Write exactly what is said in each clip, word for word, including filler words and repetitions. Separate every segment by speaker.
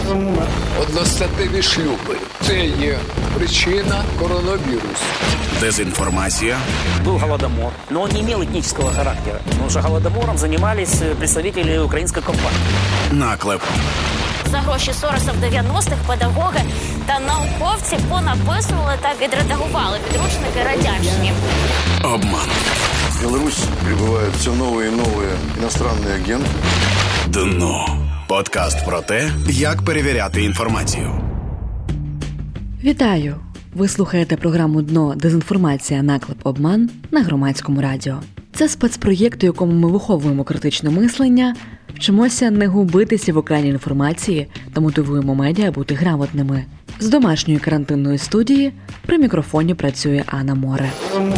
Speaker 1: Одностатеві шлюби – це є причина коронавірусу.
Speaker 2: Дезинформація.
Speaker 3: Был голодомор, но он не имел этнического характера. Потому что голодомором занимались представители украинской компании.
Speaker 2: Наклеп.
Speaker 4: За гроші Сороса в дев'яностих педагоги та науковці понаписували та відредагували підручники радянщині.
Speaker 2: Обман.
Speaker 5: В Беларусь прибывают все новые и новые иностранные агенты.
Speaker 2: Дно. Подкаст про те, як перевіряти інформацію.
Speaker 6: Вітаю! Ви слухаєте програму «Дно. Дезінформація. Наклеп. Обман» на Громадському радіо. Це спецпроєкт, у якому ми виховуємо критичне мислення, вчимося не губитися в океані інформації та мотивуємо медіа бути грамотними. З домашньої карантинної студії при мікрофоні працює Анна Море.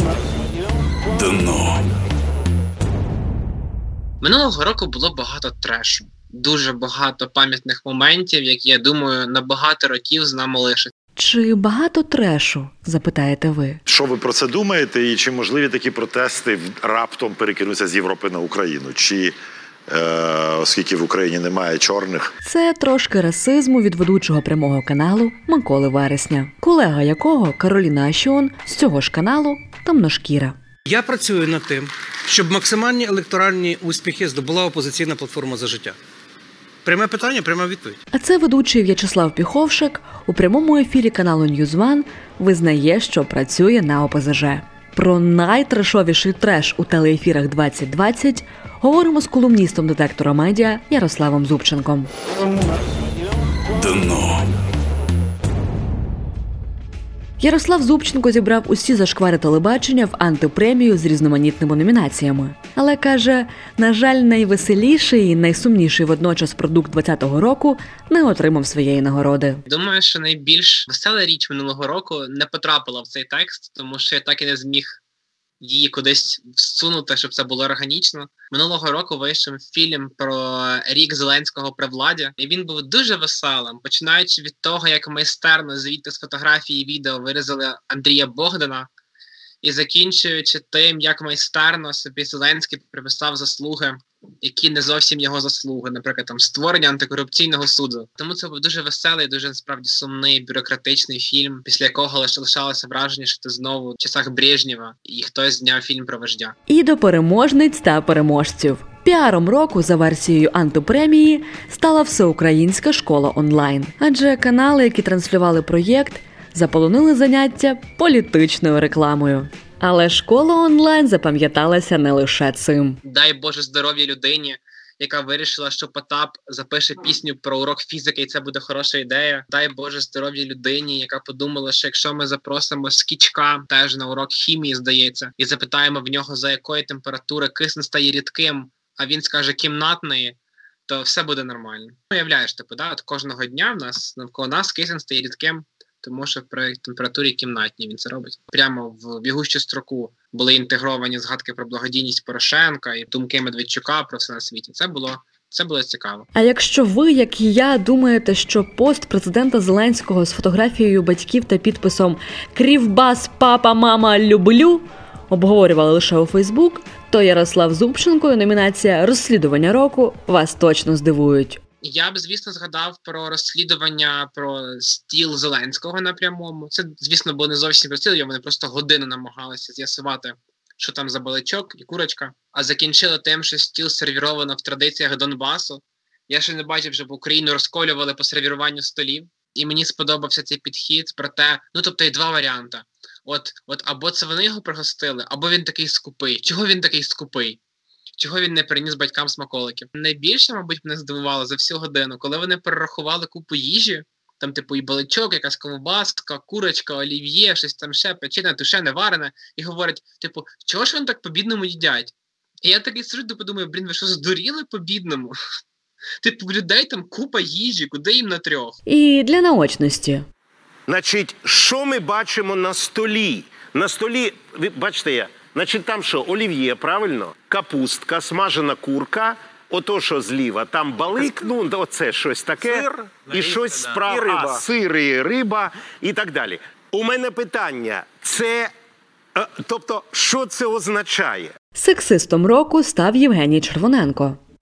Speaker 2: Дно.
Speaker 7: Минулого року було багато трешу. Дуже багато пам'ятних моментів, які, я думаю, на багато років з нами лишать.
Speaker 6: Чи багато трешу, запитаєте ви?
Speaker 8: Що ви про це думаєте і чи можливі такі протести раптом перекинуться з Європи на Україну? Чи, е, оскільки в Україні немає чорних?
Speaker 6: Це трошки расизму від ведучого прямого каналу Миколи Вересня, колега якого Кароліна Ащіон з цього ж каналу темношкіра.
Speaker 9: Я працюю над тим, щоб максимальні електоральні успіхи здобула опозиційна платформа «За життя». Пряме питання, пряма відповідь.
Speaker 6: А це ведучий В'ячеслав Піховшик у прямому ефірі каналу Ньюзван визнає, що працює на О Пе Зе Же. Про найтрешовіший треш у телеефірах двадцять двадцять говоримо з колумністом детектора медіа Ярославом Зубченком.
Speaker 2: Дно.
Speaker 6: Ярослав Зубченко зібрав усі зашквари телебачення в антипремію з різноманітними номінаціями. Але, каже, на жаль, найвеселіший і найсумніший водночас продукт двадцятого року не отримав своєї нагороди.
Speaker 7: Думаю, що найбільш весела річ минулого року не потрапила в цей текст, тому що я так і не зміг її кудись всунути, щоб це було органічно. Минулого року вийшов фільм про рік Зеленського при владі, і він був дуже веселим, починаючи від того, як майстерно звідти з фотографії і відео вирізали Андрія Богдана, і закінчуючи тим, як майстерно собі Зеленський приписав заслуги, які не зовсім його заслуги, наприклад, там створення антикорупційного суду. Тому це був дуже веселий, дуже насправді сумний, бюрократичний фільм, після якого лише лишалося враження, що ти знову в часах Брежнєва, і хтось зняв фільм про вождя.
Speaker 6: І до переможниць та переможців. Піаром року за версією антипремії стала Всеукраїнська школа онлайн. Адже канали, які транслювали проєкт, заполонили заняття політичною рекламою. Але школа онлайн запам'яталася не лише цим.
Speaker 7: Дай Боже здоров'я людині, яка вирішила, що Потап запише пісню про урок фізики, і це буде хороша ідея. Дай Боже здоров'я людині, яка подумала, що якщо ми запросимо Скічка, теж на урок хімії, здається, і запитаємо в нього, за якої температури кисень стає рідким, а він скаже кімнатної, то все буде нормально. Уявляєш, типу, да, от кожного дня в нас, навколо нас кисень стає рідким, тому що при температурі кімнатній він це робить. Прямо в бігущу строку були інтегровані згадки про благодійність Порошенка і думки Медведчука про все на світі. Це було, це було цікаво.
Speaker 6: А якщо ви, як і я, думаєте, що пост президента Зеленського з фотографією батьків та підписом «Кривбас, папа, мама, люблю» обговорювали лише у Фейсбук, то Ярослав Зубченко і номінація «Розслідування року» вас точно здивують.
Speaker 7: Я б, звісно, згадав про розслідування про стіл Зеленського на прямому. Це, звісно, було не зовсім розслідування, вони просто годину намагалися з'ясувати, що там за баличок і курочка. А закінчили тим, що стіл сервіровано в традиціях Донбасу. Я ще не бачив, щоб Україну розколювали по сервіруванню столів. І мені сподобався цей підхід про те, ну, тобто є два варіанти. От, от або це вони його пригостили, або він такий скупий. Чого він такий скупий? Чого він не приніс батькам смаколиків? Найбільше, мабуть, мене здивувало за всю годину, коли вони перерахували купу їжі, там, типу, і баличок, якась ковбаска, курочка, олів'є, щось там ще, печене, тушене, варене, і говорять, типу, чого ж вони так по-бідному їдять? І я такий сиджу, типу, думаю, блін, ви що, здуріли по-бідному? Типу, в людей там купа їжі, куди їм на трьох?
Speaker 6: І для наочності.
Speaker 10: Значить, що ми бачимо на столі? На столі, ви бачите я, значить, там що, олів'є, правильно? Капустка, смажена курка, ото що зліва, там балик, ну, оце щось таке, сир, і щось справа, а, сир і риба, і так далі. У мене питання, це, тобто, що це означає?
Speaker 6: Сексистом року став Євгеній Червоненко.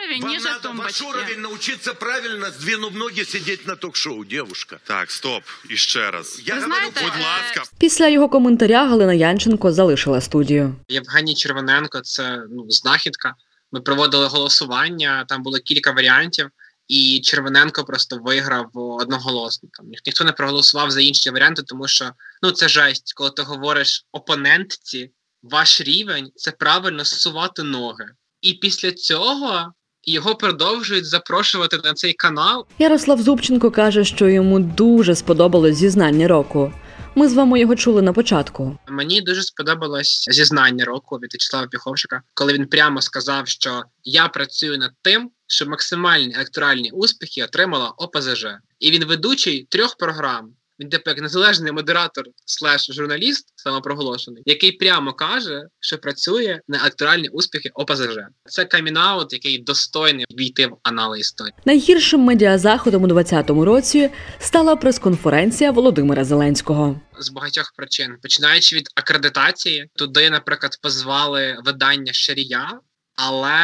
Speaker 11: Вам надо ваш уровень научиться правильно, сдвинув ноги, сидеть на ток-шоу, девушка.
Speaker 12: Так, стоп, і ще раз.
Speaker 11: Я говорю,
Speaker 12: будь ласка.
Speaker 6: Після його коментаря Галина Янченко залишила студію.
Speaker 7: Євгеній Червоненко – це ну, знахідка. Ми проводили голосування, там було кілька варіантів, і Червоненко просто виграв одноголосно. Там ні- ніхто не проголосував за інші варіанти, тому що ну це жесть, коли ти говориш опонентці, ваш рівень – це правильно зсувати ноги. І після цього його продовжують запрошувати на цей канал.
Speaker 6: Ярослав Зубченко каже, що йому дуже сподобалось зізнання року. Ми з вами його чули на початку.
Speaker 7: Мені дуже сподобалось зізнання року від В'ячеслава Піховшика, коли він прямо сказав, що я працюю над тим, щоб максимальні електоральні успіхи отримала О Пе Зе Же. І він ведучий трьох програм. Він типу як незалежний модератор слеш журналіст, самопроголошений, який прямо каже, що працює на електоральні успіхи О Пе Зе Же. Це камін-аут, який достойний війти в анали історії.
Speaker 6: Найгіршим медіазаходом у двадцятому році стала прес-конференція Володимира Зеленського.
Speaker 7: З багатьох причин. Починаючи від акредитації, туди, наприклад, позвали видання «Шарія», але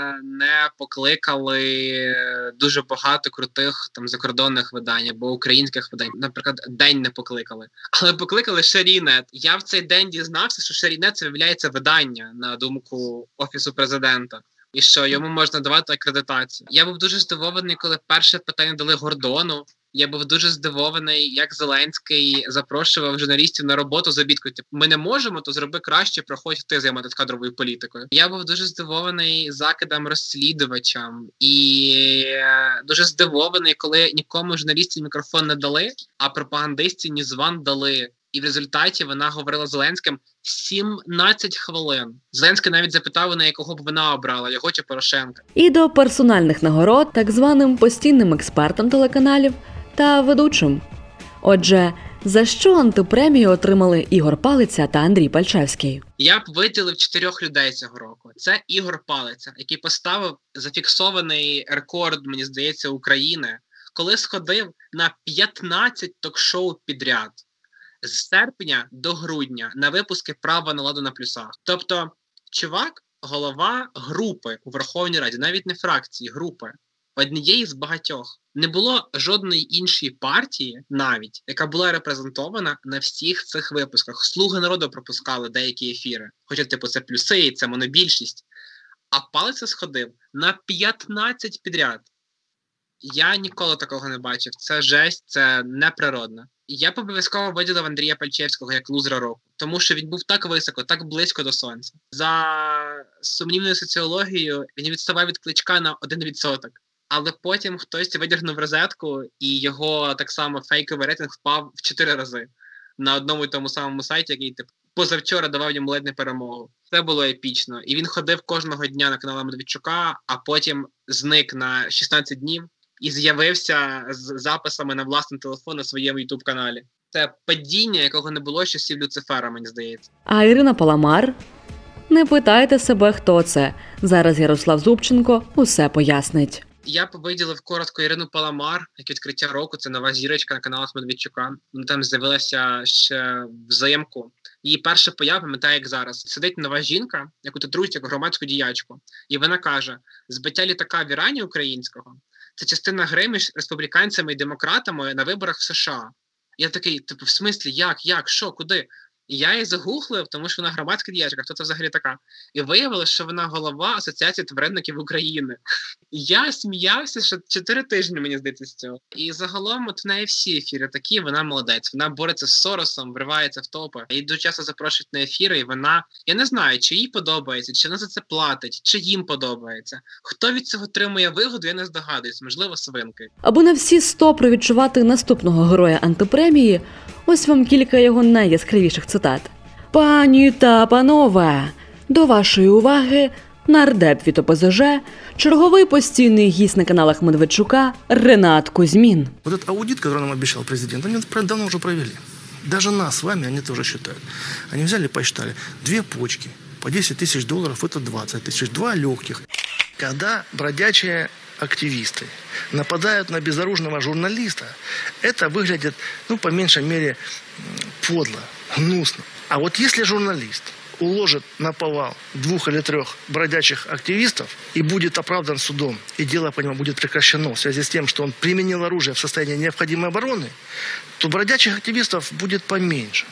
Speaker 7: не покликали дуже багато крутих там закордонних видань або українських видань. Наприклад, «День» не покликали. Але покликали «Шарійнет». Я в цей день дізнався, що «Шарійнет» – це, виявляється, видання, на думку Офісу Президента. І що йому можна давати акредитацію. Я був дуже здивований, коли перше питання дали Гордону. Я був дуже здивований, як Зеленський запрошував журналістів на роботу з обідкою. Типу, ми не можемо, то зроби краще, проходь ти займатися кадровою політикою. Я був дуже здивований закидам розслідувачам. І дуже здивований, коли нікому журналістів мікрофон не дали, а пропагандистів Нізван дали. І в результаті вона говорила з Зеленським сімнадцять хвилин. Зеленський навіть запитав, на якого б вона обрала, його чи Порошенка.
Speaker 6: І до персональних нагород так званим постійним експертам телеканалів та ведучим. Отже, за що антипремію отримали Ігор Палиця та Андрій Пальчевський?
Speaker 7: Я б виділив чотирьох людей цього року. Це Ігор Палиця, який поставив зафіксований рекорд, мені здається, України, коли сходив на п'ятнадцять ток-шоу підряд. З серпня до грудня на випуски «Права на ладу на плюсах». Тобто, чувак – голова групи у Верховній Раді, навіть не фракції, групи, однієї з багатьох. Не було жодної іншої партії навіть, яка була репрезентована на всіх цих випусках. «Слуги народу» пропускали деякі ефіри. Хоча, типу, це плюси, це монобільшість. А Палиця сходив на п'ятнадцять підряд. Я ніколи такого не бачив. Це жесть, це неприродно. Я б обов'язково виділив Андрія Пальчевського як лузера року, тому що він був так високо, так близько до сонця. За сумнівною соціологією він відставав від Кличка на один відсоток. Але потім хтось видягнув розетку, і його так само фейковий рейтинг впав в чотири рази на одному і тому самому сайті, який типу, позавчора давав йому ледь не перемогу. Це було епічно. І він ходив кожного дня на канал Медведчука, а потім зник на шістнадцять днів. І з'явився з записами на власний телефон на своєму ютуб-каналі. Це падіння, якого не було з часів Люцифера, мені здається.
Speaker 6: А Ірина Паламар? Не питайте себе, хто це. Зараз Ярослав Зубченко усе пояснить.
Speaker 7: Я б виділив коротко Ірину Паламар, як відкриття року. Це нова зірочка на каналах Медведчука. Вона там з'явилася ще взаємку. Її перша поява, пам'ятаю, як зараз. Сидить нова жінка, яку титрують як громадську діячку. І вона каже, збиття літака в Ірані українського – це частина гри між республіканцями і демократами на виборах в США. Я такий, типу, в смислі, як, як, що, куди? І я її загуглив, тому що вона громадська діячка, хто це взагалі така. І виявилося, що вона голова Асоціації тваринників України. Я сміявся ще чотири тижні, мені здається, з цього. І загалом от в неї всі ефіри такі, вона молодець. Вона бореться з Соросом, вривається в топи. Її дуже часто запрошують на ефіри, і вона, я не знаю, чи їй подобається, чи вона за це платить, чи їм подобається. Хто від цього отримує вигоду, я не здогадуюсь, можливо, свинки.
Speaker 6: Аби на всі сто провідчувати наступного героя антипремії, ось вам кілька його найяскравіших цитат. Пані та панове, до вашої уваги нардеп від О Пе Зе Же, черговий постійний гість на каналах Медведчука Ренат Кузьмін.
Speaker 13: Вот этот аудит, который нам обещал президент, они давно уже провели. Даже нас с вами они тоже считают. Они взяли, посчитали, две почки, по десять тысяч долларов это двадцать тысяч, два легких. Когда бродячие активисты нападают на безоружного журналиста, это выглядит, ну, по меньшей мере, подло, гнусно. А вот если журналист уложит на повал двух или трех бродячих активистов и будет оправдан судом, и дело по нему будет прекращено в связи с тем, что он применил оружие в состоянии необходимой обороны, то бродячих активистов будет поменьше.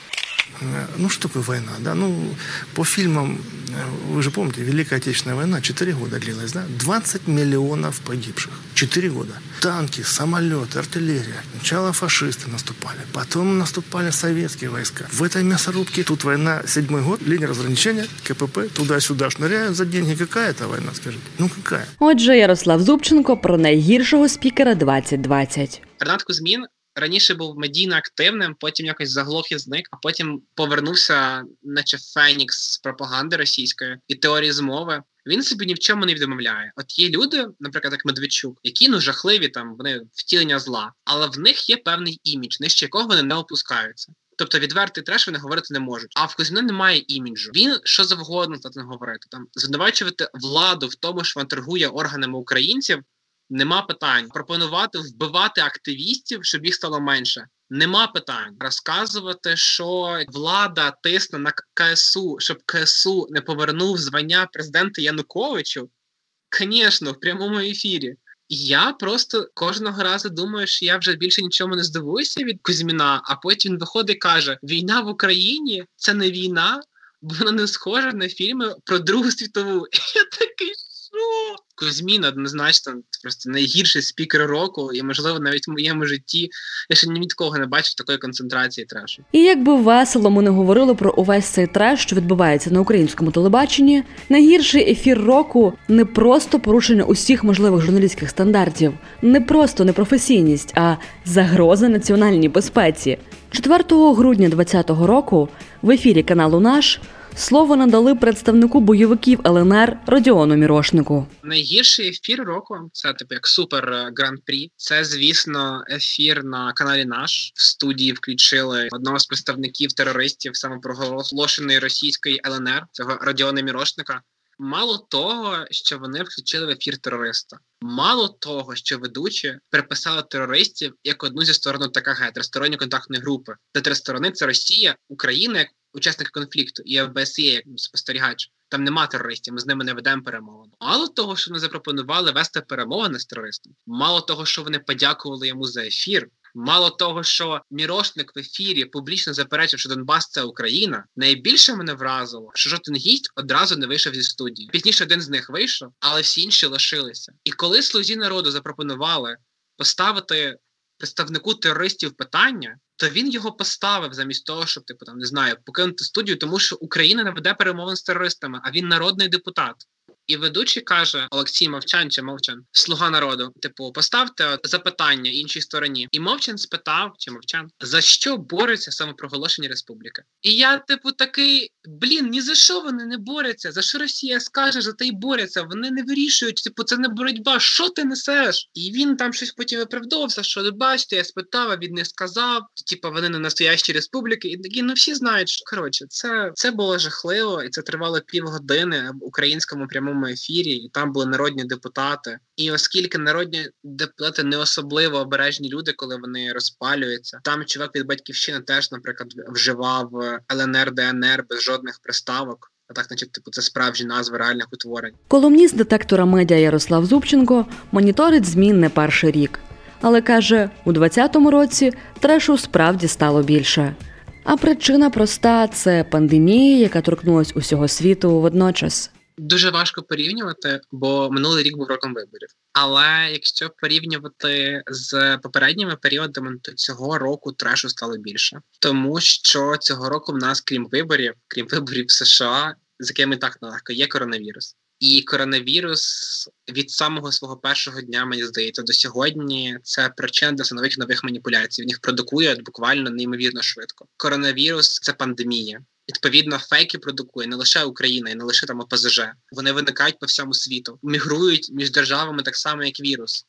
Speaker 13: Ну, что такое война, да? Ну, по фильмам, вы же помните, Великая Отечественная война четыре года длилась, да? двадцать миллионов погибших. четыре года. Танки, самолеты, артиллерия. Сначала фашисты наступали, потом наступали советские войска. В этой мясорубке тут война, седьмой год, линия разграничения, КПП, туда-сюда шныряют за деньги. Какая это война, скажите? Ну, какая?
Speaker 6: Отже, Ярослав Зубченко про найгіршого спікера двадцять двадцять.
Speaker 7: Ренат Кузьмін раніше був медійно активним, потім якось заглох і зник, а потім повернувся, наче фенікс з пропаганди російської і теорії змови. Він собі ні в чому не відмовляє. От є люди, наприклад, як Медведчук, які, ну, жахливі, там, вони втілення зла, але в них є певний імідж, нижче якого вони не опускаються. Тобто відвертий треш вони говорити не можуть. А в Кузьміна немає іміджу. Він що завгодно здатний говорити. Там, звинувачувати владу в тому, що вона торгує органами українців, нема питань. Пропонувати вбивати активістів, щоб їх стало менше. Нема питань. Розказувати, що влада тисне на КСУ, щоб КСУ не повернув звання президента Януковичу. Звісно, в прямому ефірі. Я просто кожного разу думаю, що я вже більше нічому не здивуюся від Кузьміна, а потім він виходить і каже, війна в Україні – це не війна, бо вона не схожа на фільми про Другу світову. Я такий, що? Кузьмін однозначно просто найгірший спікер року, і, можливо, навіть в моєму житті я ще ні від кого не бачив такої концентрації трешу.
Speaker 6: І якби весело ми не говорили про увесь цей треш, що відбувається на українському телебаченні, найгірший ефір року не просто порушення усіх можливих журналістських стандартів, не просто непрофесійність, а загроза національній безпеці. четвертого грудня двадцятого року в ефірі каналу «Наш» слово надали представнику бойовиків ел ен ер Родіону Мірошнику.
Speaker 7: Найгірший ефір року, це типу як супер гран-прі, це, звісно, ефір на каналі «Наш». В студії включили одного з представників терористів самопроголошеної російської ел ен ер, цього Родіона Мірошника. Мало того, що вони включили в ефір терориста. Мало того, що ведучі приписали терористів як одну зі сторон ТКГ, тристоронньої контактної групи. Де три сторони – це Росія, Україна як учасники конфлікту і еф бе ес є як спостерігач. Там нема терористів, ми з ними не ведемо перемовини. Мало того, що вони запропонували вести перемовини з терористом, мало того, що вони подякували йому за ефір, мало того, що Мірошник в ефірі публічно заперечив, що Донбас – це Україна, найбільше мене вразило, що жоден гість одразу не вийшов зі студії. Пізніше один з них вийшов, але всі інші лишилися. І коли «Слузі народу» запропонували поставити представнику терористів питання, то він його поставив замість того, щоб, типу, там, не знаю, покинути студію, тому що Україна не веде перемовин з терористами, а він народний депутат. І ведучий каже, Олексій Мовчан чи Мовчан, слуга народу, типу, поставте запитання іншій стороні. І Мовчан спитав, чи Мовчан, за що борються самопроголошені республіки. І я, типу, такий, блін, ні за що вони не борються, за що Росія скаже, за те й борються, вони не вирішують, типу, це не боротьба, що ти несеш? І він там щось потім виправдовувався, що, бачите, я спитав, а він не сказав, типу, вони не настоящі республіки, і такі, ну всі знають, що, коротше, це, це було жахливо, і це тривало півгодини в українському прямому ефірі, і там були народні депутати. І оскільки народні депутати не особливо обережні люди, коли вони розпалюються, там чувак від Батьківщини теж, наприклад, вживав ел ен ер, де ен ер без жодних приставок. А так, значить, типу, це справжні назви реальних утворень.
Speaker 6: Колумніст детектора медіа Ярослав Зубченко моніторить змін не перший рік. Але каже, у двадцятому році трешу справді стало більше. А причина проста – це пандемія, яка торкнулась усього світу водночас.
Speaker 7: Дуже важко порівнювати, бо минулий рік був роком виборів. Але якщо порівнювати з попередніми періодами, то цього року трешу стало більше. Тому що цього року в нас, крім виборів, крім виборів в США, з якими так нелегко, є коронавірус. І коронавірус від самого свого першого дня, мені здається, до сьогодні це причина для нових нових маніпуляцій. Він їх продукує буквально неймовірно швидко. Коронавірус – це пандемія. Відповідно, фейки продукує не лише Україна і не лише там о пе зе же. Вони виникають по всьому світу. Мігрують між державами так само, як вірус.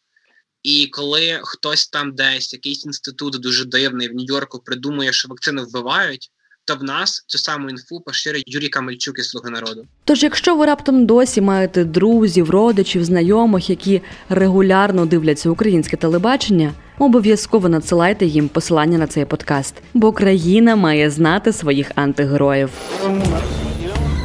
Speaker 7: І коли хтось там десь, якийсь інститут дуже дивний в Нью-Йорку придумує, що вакцини вбивають, то в нас цю саму інфу поширює Юрій Камельчук із «Слуги народу».
Speaker 6: Тож, якщо ви раптом досі маєте друзів, родичів, знайомих, які регулярно дивляться українське телебачення, обов'язково надсилайте їм посилання на цей подкаст, бо країна має знати своїх антигероїв.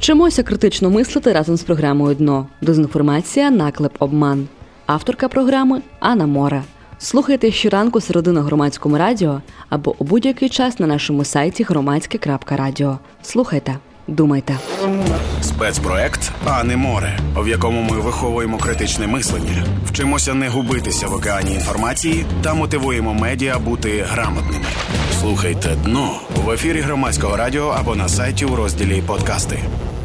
Speaker 6: Вчимося критично мислити разом з програмою «Дно». Дезінформація, наклеп, обман. Авторка програми Анна Мора. Слухайте щоранку середи на Громадському радіо або у будь-який час на нашому сайті громадське крапка радіо. Слухайте, думайте.
Speaker 2: Спецпроект «Анни Море», в якому ми виховуємо критичне мислення, вчимося не губитися в океані інформації та мотивуємо медіа бути грамотними. Слухайте «Дно» в ефірі Громадського радіо або на сайті у розділі «Подкасти».